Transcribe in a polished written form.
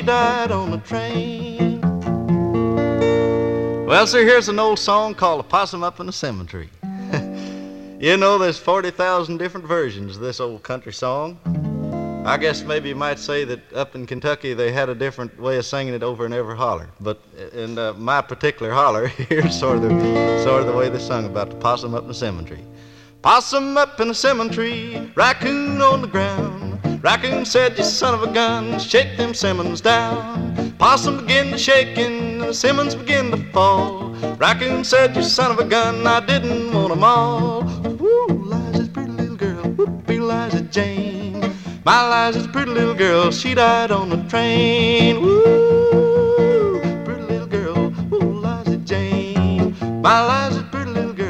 died on the train. Well, sir, here's an old song called A Possum Up in the Cemetery. You know, there's 40,000 different versions of this old country song. I guess maybe you might say that up in Kentucky they had a different way of singing it over in every holler. But in my particular holler, here's sort of the way they sung about the possum up in the cemetery. Possum up in the cemetery, raccoon on the ground. Raccoon said, "You son of a gun, shake them Simmons down." Possum began to shaking, and the Simmons began to fall. Raccoon said, "You son of a gun, I didn't want 'em all." Woo, Liza's pretty little girl, whoopee Liza Jane. My Liza's a pretty little girl, she died on the train. Woo, pretty little girl, ooh, Liza Jane. My Liza